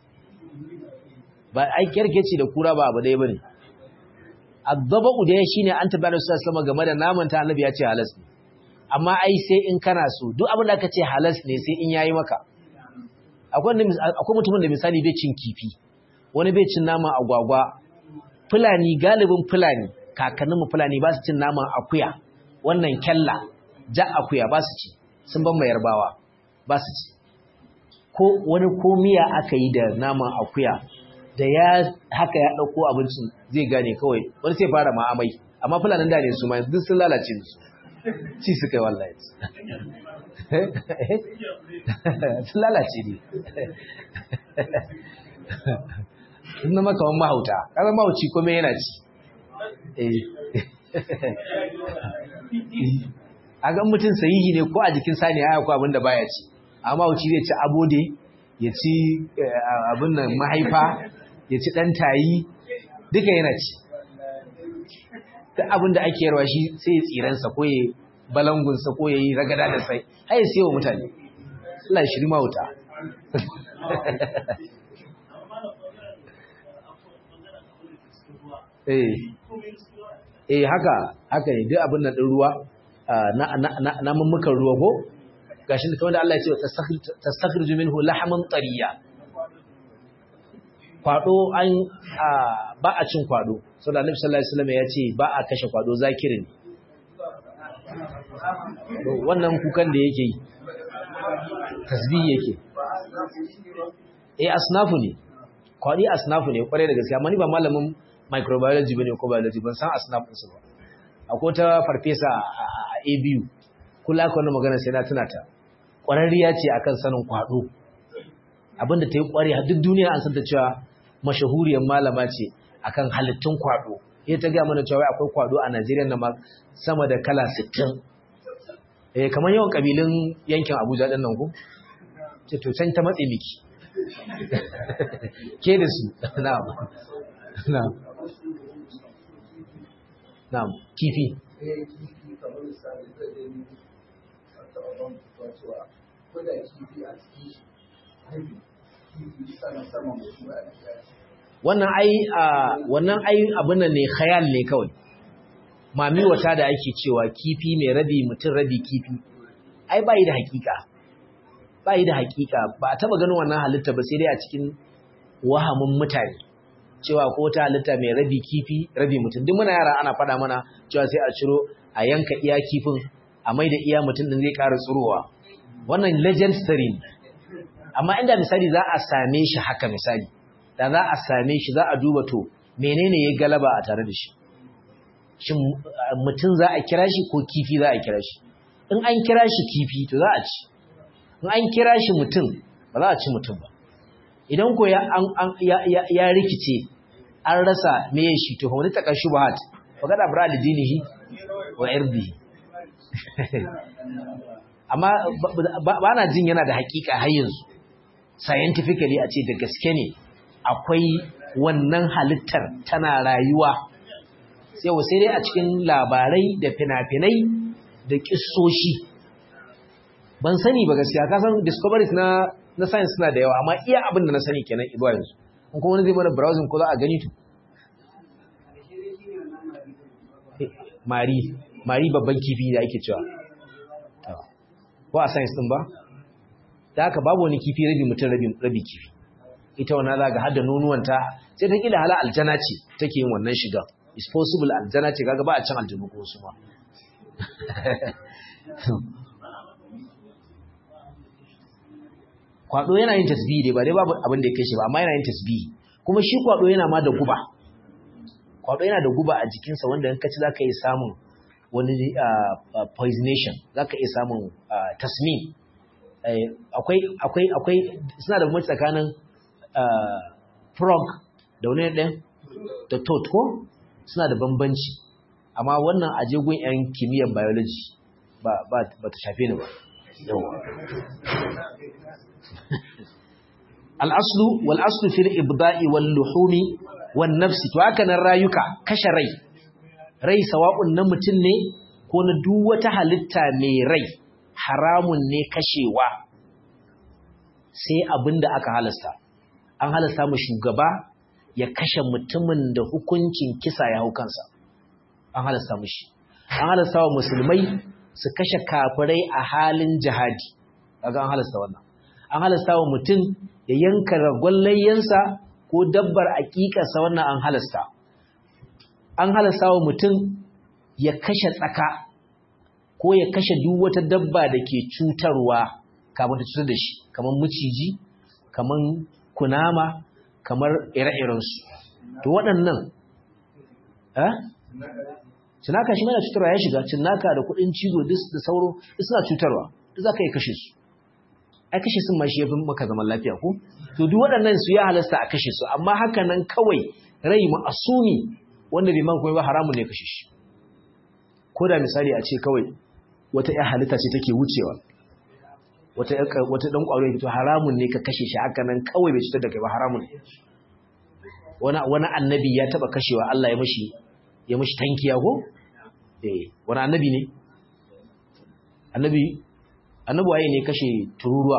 ba ai kerkeci da kura ba abu dai bane adabu da shine an tabbata sallallahu alaihi wasallam game da naman ta annabi ya ce halas ne amma ai sai in kana so duk abin da aka ce halas ne sai in yayi maka akwai akwai mutumin da misali bai cin kifi wani bai cin naman agwagwa fulani galibin fulani kakannin mu fulani ba su cin naman akuya wannan kyalla ja akuya ba su ci sun ban mai yarbawa ba su ci ko wani komiya aka yi da naman akuya da ya haka ya dauko abincin zai gane kawai wani sai fara ma amai amma fulanin da ne su ma duk sun lalace su ci su kai wallahi sun lalace ne sun maka wani mahauta ƙasar mahauci kome yana ci a gan mutum sahihi ne ko a jikin sani ya ko abin da baya ci amma mahauci zai ci abode ya ci abin nan mahaifa ya ci ɗan tayi duka yana ci ta abin da ake yarwa shi sai ya tsiransa ko ya balangunsa ko ya yi ragada da sai har ya siya wa mutane Allah shiri mahauta eh eh haka haka ne duk abin nan din ruwa na na na mummukan ruwa ko gashi kamar da Allah ya ce tastakhriju minhu lahman tariya kwado an ba a cin kwado saboda Annabi sallallahu alaihi wasallam ya ce ba a kashe kwado zakirin wannan kukan da yake yi tasbih yake eh asnafu ne kwadi asnafu ne kware da gaskiya amma ni ba malamin microbiology bane ko biology ban san asnaf din su ba akwai ta farfesa a A B U kula ka wannan magana sai na tuna ta kwararriya ce akan sanin kwado abinda ta yi kware har duk duniya an san ta cewa mashahuriyar malama ce akan halittun kwado ita ta ga mana cewa akwai kwado a Najeriya na sama da kala sittin eh kamar yawan kabilun yankin Abuja din nan ko ce to can ta matse miki ke da su na'am na'am na'am kifi wannan ai wannan ai abin nan ne khayal ne kawai mami wata da ake cewa kifi mai rabi mutum rabi kifi ai bai da hakika bai da hakika ba a taba ganin wannan halitta ba sai dai a cikin wahamin mutane cewa ko ta halitta mai rabi kifi rabi mutum duk muna yara ana fada mana cewa sai a ciro a yanka iya kifin a mai da iya mutum din zai ƙara tsurowa wannan legend story ne amma inda misali za a same shi haka misali da za a same shi za a duba to menene ya galaba a tare da shi shin mutum za a kira shi ko kifi za a kira shi in an kira shi kifi to za a ci in an kira shi mutum ba za a ci mutum ba idan ko ya ya rikice an rasa meye shi to wani takan shubuhat fa kada bra lidinihi wa irdihi amma ba na jin yana da hakika har yanzu scientifically a ce da gaske ne akwai wannan halittar tana rayuwa sai sai dai a cikin labarai da fina-finai da kissoshi ban sani ba gaskiya ka san discoveries na na science suna da yawa amma iya abin da na sani kenan ibo yanzu in kuma wani zai mana browsing ko za a gani to mari mari babban kifi da ake cewa ko a science din ba da haka babu wani kifi rabi mutum rabi rabi kifi ita wannan zaga har da nonuwanta sai ta kila hala aljana ce take yin wannan shiga is possible aljana ce kaga ba a cin aljanu ko su ma kwado yana yin tasbihi dai ba dai babu abin da ya kai shi ba amma yana yin tasbihi kuma shi kwado yana ma da guba kwado yana da guba a jikinsa wanda in ka ci zaka yi samun wani poisonation zaka iya samun tasmin akwai akwai akwai suna da bambanci tsakanin frog da wani ɗan da toad ko suna da bambanci amma wannan ajegun yan kimiyyar biology ba ba ba ta shafe ni ba yawa al-aslu wal aslu fil ibda'i wal luhumi wan nafsi to haka nan rayuka kashe rai rai sawa'un na mutum ne ko na duk wata halitta mai rai haramun ne kashewa sai abinda aka halasta an halasta mu shugaba ya kashe mutumin da hukuncin kisa ya hau kansa an halasta mushi an halasta wa musulmai su kashe kafirai a halin jihadi kaga an halasta wannan an halasta wa mutum ya yanka ragon layyansa ko dabbar aƙiƙarsa wannan an halasta an halasta wa mutum ya kashe tsaka ko ya kashe duk wata dabba da ke cutarwa kamar ta cutar da shi kamar maciji kamar kunama kamar ire-irensu to waɗannan eh cinaka shi mana cutarwa ya shiga cinaka da kuɗin cizo da sauro suna cutarwa duk za ka yi kashe su ai kashe sun ma shi ya fi maka zaman lafiya ko to duk waɗannan su ya halasta a kashe su amma haka nan kawai rai ma'asumi wanda bai man kuma ba haramun ne kashe shi ko da misali a ce kawai wata ƴar halitta ce take wucewa wata wata dan kwaro ya fito haramun ne ka kashe shi haka nan kawai bai cutar da kai ba haramun ne wani wani annabi ya taba kashewa Allah ya mishi ya mishi tankiya ko eh wani annabi ne annabi annabi waye ne kashe tururuwa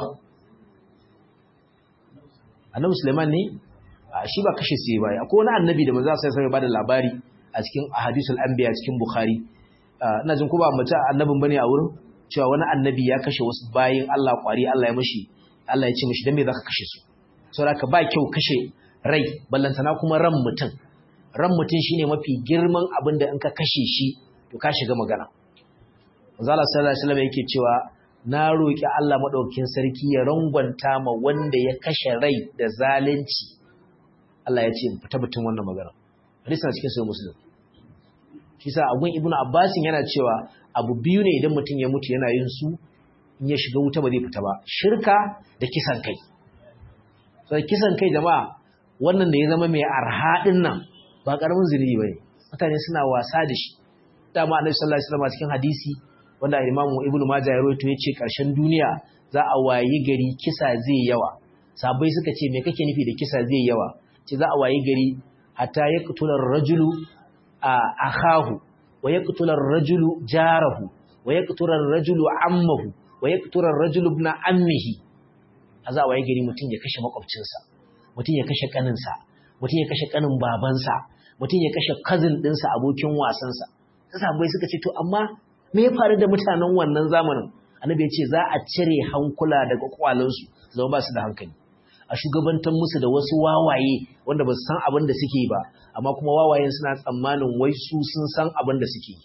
annabi Sulaiman ne shi ba kashe sai ba akwai wani annabi da manzo sai sai ba da labari a cikin ahadisul anbiya cikin bukhari ina jin ko ba mace annabin bane a wurin cewa wani annabi ya kashe wasu bayin Allah kwari Allah ya mishi Allah ya ce mishi dan me zaka kashe su saboda ka ba kyau kashe rai ballantana kuma ran mutum ran mutum shine mafi girman abin da in ka kashe shi to ka shiga magana manzo Allah sallallahu alaihi wasallam yake cewa na roki Allah madaukakin sarki ya rangwanta ma wanda ya kashe rai da zalunci Allah ya ce fita batun wannan magana hadisi na cikin sahih muslim shi sa agun ibnu abbas yana cewa abu biyu ne idan mutum ya mutu yana yin su in ya shiga wuta ba zai fita ba shirka da kisan kai sai kisan kai jama'a wannan da ya zama mai arha din nan ba karamin zunubi bane mutane suna wasa da shi dama annabi sallallahu alaihi wasallam cikin hadisi wanda Imam Ibn Majah ya rawaito yace karshen duniya za a wayi gari kisa zai yawa sabai suka ce me kake nufi da kisa zai yawa ce za a wayi gari hatta yaqtular rajulu akhahu wa yaqtular rajulu jarahu wa yaqtular rajulu ammahu wa yaqtular rajulu ibn ammihi za a wayi gari mutun ya kashe makwabcinsa mutun ya kashe kaninsa mutun ya kashe kanin babansa mutun ya kashe cousin dinsa abokin wasansa sabai suka ce to amma me ya faru da mutanen wannan zamanin annabi ya ce za a cire hankula daga kwalansu zama ba su da hankali a shugabantar musu da wasu wawaye wanda ba su san abin da suke ba amma kuma wawayen suna tsammanin wai su sun san abin da suke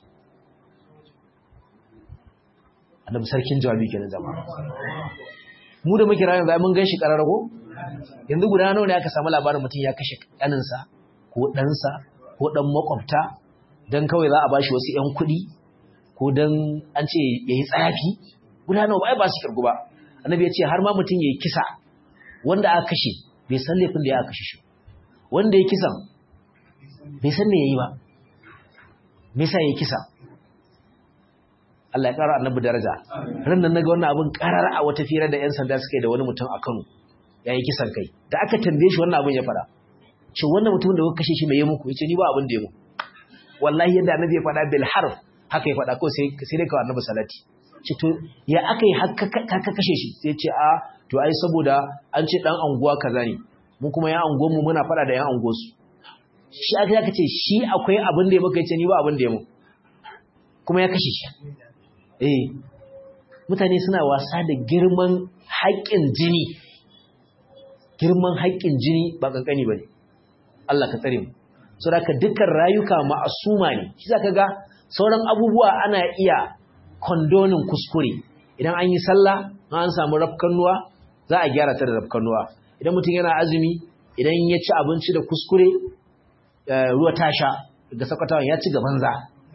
annabi sarkin jawabi kenan jama'a mu da muke rayuwa mun gan shi kararrago yanzu guda nawa ne aka samu labarin mutum ya kashe kaninsa ko ɗansa ko ɗan makwabta don kawai za a bashi wasu ‘yan kuɗi ko don an ce ya yi tsafi guda nawa ba ba su kirgu ba annabi ya ce har ma mutum ya yi kisa wanda aka kashe bai san laifin da ya kashe shi wanda ya kisan bai san me ya yi ba me yasa ya yi kisa Allah ya ƙara annabi daraja ran nan naga wannan abin ƙarar a wata fira da ƴan sanda suka yi da wani mutum a Kano ya yi kisan kai da aka tambaye shi wannan abin ya fara ce wannan mutum da kuka kashe shi me ya muku yace ni ba abin da ya muku wallahi yadda annabi ya faɗa bil harf haka ya faɗa ko sai sai dai kawai annabi salati ce to ya aka yi haka ka kashe shi sai ce a to ai saboda an ce dan anguwa kaza ne mu kuma ya anguwan mu muna faɗa da yan anguwa su shi aka aka ce shi akwai abin da ya muka yace ni ba abin da ya muku kuma ya kashe shi eh mutane suna wasa da girman haƙƙin jini girman haƙƙin jini ba kankani bane Allah ka tsare mu saboda dukkan rayuka ma'asuma ne shi zaka ga sauran abubuwa ana iya condoning kuskure idan an yi sallah an samu rafkanuwa za a gyara ta da rafkanuwa idan mutum yana azumi idan ya ci abinci da kuskure ruwa ta sha ga sakwatawan ya ci ga banza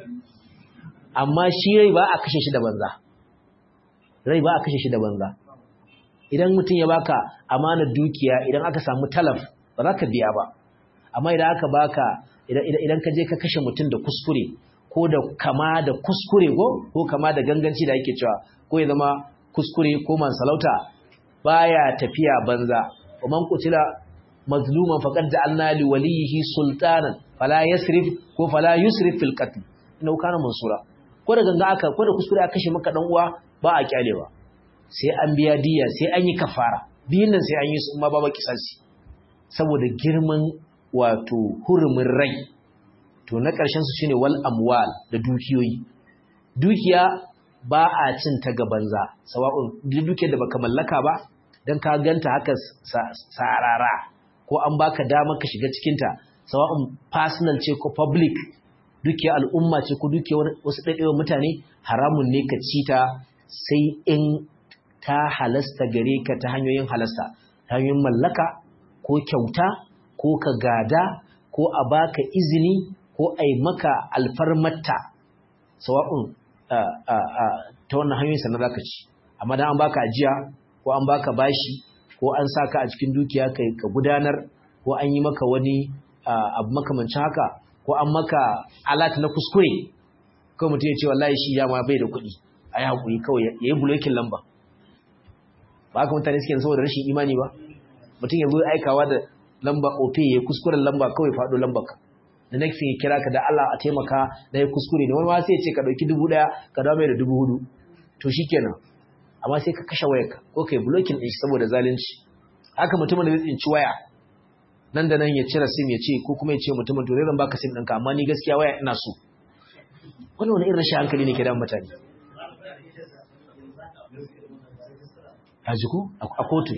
amma shi rai ba a kashe shi da banza rai ba a kashe shi da banza idan mutum ya baka amanar dukiya idan aka samu talaf ba za ka biya ba amma idan aka baka idan ka je ka kashe mutum da kuskure ko da kama da kuskure ko ko kama da ganganci da yake cewa ko ya zama kuskure ko mansalauta baya tafiya banza wa man qutila mazluman faqad ja'alna li waliyhi sultanan fala yasrif ko fala yusrif fil qatl innahu kana mansura ko da ganga aka ko da kuskure aka kashe maka dan uwa ba a kyalewa sai an biya diya sai an yi kafara biyin nan sai an yi su ma ba kisasi saboda girman wato hurumin rai to na ƙarshen su shine wal amwal da dukiyoyi dukiya ba a cin ta ga banza sawa'un dukiyar da baka mallaka ba dan ka ganta haka sarara ko an baka dama ka shiga cikin ta sawa'un personal ce ko public dukiyar al'umma ce ko dukiyar wasu ɗaiɗaiwan mutane haramun ne ka ci ta sai in ta halasta gare ka ta hanyoyin halasta ta hanyoyin mallaka ko kyauta ko ka gada ko a baka izini ko a yi maka alfarmatta sawa'un ta wannan hanyoyin sannan za ka ci amma dan an baka ajiya ko an baka bashi ko an sa ka a cikin dukiya kai ka gudanar ko an yi maka wani abu makamancin haka ko an maka alat na kuskure kawai mutum ya ce wallahi shi ya ma bai da kuɗi a yi haƙuri kawai ya yi bulokin lamba ba haka mutane suke saboda rashin imani ba mutum ya zo aikawa da lamba ope ya kuskuren lamba kawai faɗo lambar ka the next thing ya kira ka da Allah a taimaka da ya kuskure ne wani ma sai ya ce ka ɗauki dubu ɗaya ka dawo mai da dubu hudu to shikenan amma sai ka kashe wayarka ko kai blocking ɗin shi saboda zalunci haka mutumin da zai tsinci waya nan da nan ya cire sim ya ce ko kuma ya ce mutumin to zai zan baka sim ɗinka amma ni gaskiya waya ina so wannan wani irin rashin hankali ne ke da mutane a jiku a kotu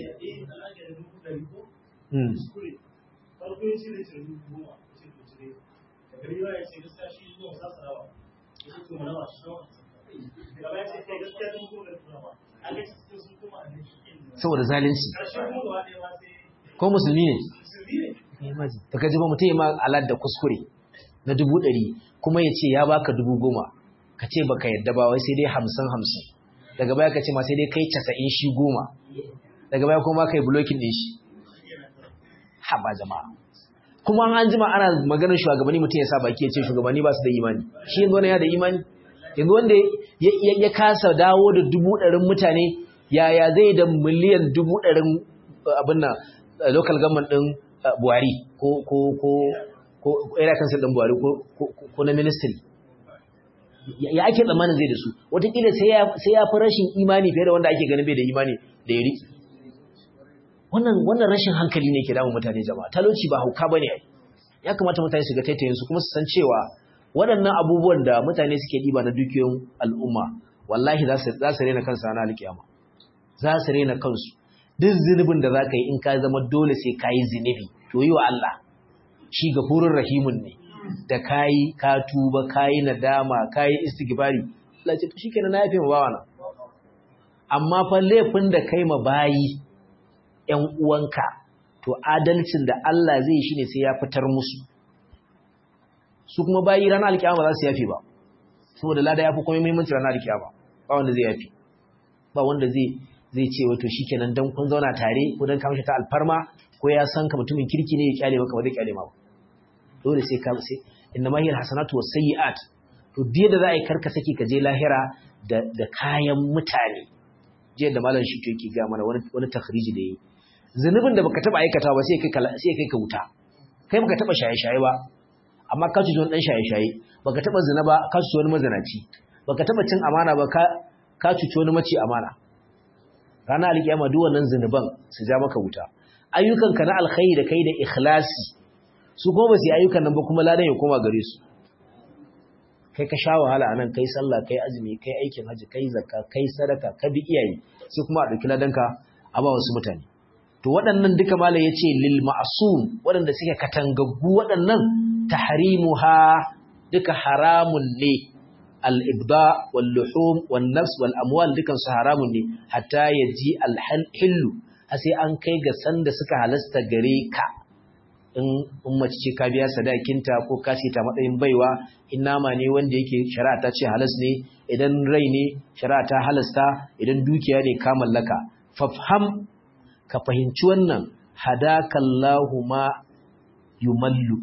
saboda zalunci ko musulmi ne ta kaji ba mutum ya ma alat da kuskure na dubu ɗari kuma ya ce ya baka dubu goma ka ce baka yadda ba wai sai dai hamsin hamsin daga baya ka ce ma sai dai kai casa'in shi goma daga baya kuma kai blocking ɗin shi haba jama'a kuma an jima ana maganar shugabanni mutum ya sa baki ya ce shugabanni ba su da imani shi yanzu wani ya da imani yanzu wanda ya kasa dawo da dubu ɗarin mutane yaya zai da miliyan dubu ɗarin abin nan local government ɗin buhari ko ko ko ko area council ɗin buhari ko na ministry ya ake tsammanin zai da su watakila sai ya fi rashin imani fiye da wanda ake ganin bai da imani da ya riƙe wannan rashin hankali ne ke damun mutane jama'a talauci ba hauka ba ne ya kamata mutane su ga taitayinsu kuma su san cewa waɗannan abubuwan da mutane suke ɗiba na dukiyoyin al'umma wallahi za su rena kansu ranar alkiyama za su rena kansu duk zunubin da za ka yi in ka zama dole sai ka yi zunubi to yi wa Allah shi gafurur rahimun ne da ka yi ka tuba ka yi nadama ka yi istighfari Allah ce to shikenan na yafe ma bawa na amma fa laifin da kai ma bayi ƴan uwanka to adalcin da Allah zai shi ne sai ya fitar musu su kuma bayi ranar alkiyama za su yafe ba saboda lada ya fi komai muhimmanci ranar alkiyama ba wanda zai yafe ba wanda zai zai ce wato shikenan dan kun zauna tare ko dan ka mishi ta alfarma ko ya san ka mutumin kirki ne ya kyale maka ba zai kyale ma ba dole sai ka sai inna ma hiya alhasanatu wasayyi'at to diya da za a yi karka saki ka je lahira da da kayan mutane jiya da malam shi yake ga mana wani wani takhriji da yi zunubin da baka taba aikata ba sai kai sai kai ka wuta kai baka taba shaye-shaye ba amma ka ci wani dan shaye-shaye baka taba zina ba ka ci wani mazinaci baka taba cin amana ba ka ka ci wani mace amana ranar alkiyama duk wannan zunuban su ja maka wuta ayyukanka na alkhairi da kai da ikhlasi su kuma ba su yi ayyukan nan ba kuma ladan ya koma gare su kai ka sha wahala anan kai sallah kai azumi kai aikin haji kai zakka kai sadaka ka bi iyaye sai kuma a dauki ladanka a ba wasu mutane to waɗannan duka malai yace lil ma'sum waɗanda suke katangaggu waɗannan tahrimuha duka haramun ne al-ibda wal luhum wan nafs wal amwal dukan su haramun ne hatta yaji al-hillu har sai an kai ga sanda suka halasta gare ka in mace ce ka biya sadakinta ko ka ce ta matsayin baiwa in nama ne wanda yake shari'a ta ce halas ne idan rai ne shari'a ta halasta idan dukiya ne ka mallaka fafham ka fahimci wannan hadakallahu ma yumallu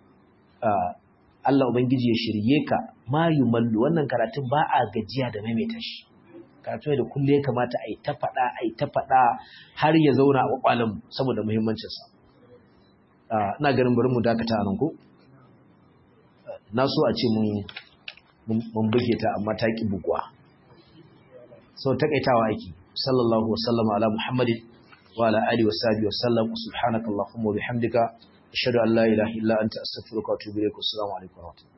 Allah ubangiji ya shirye ka ma yumallu wannan karatun ba a gajiya da maimaita shi karatu da kullu ya kamata a yi ta faɗa a yi ta faɗa har ya zauna a kwakwalen saboda muhimmancinsa ina ganin bari mu dakata nan ko na so a ce mun mun buge ta amma ta ki bugwa so takaitawa ake sallallahu wasallama ala muhammadin wa ala alihi washabihi wasallam subhanakallahumma wa bihamdika ashhadu an la ilaha illa anta astaghfiruka wa atubu ilaik assalamu alaikum wa rahmatullahi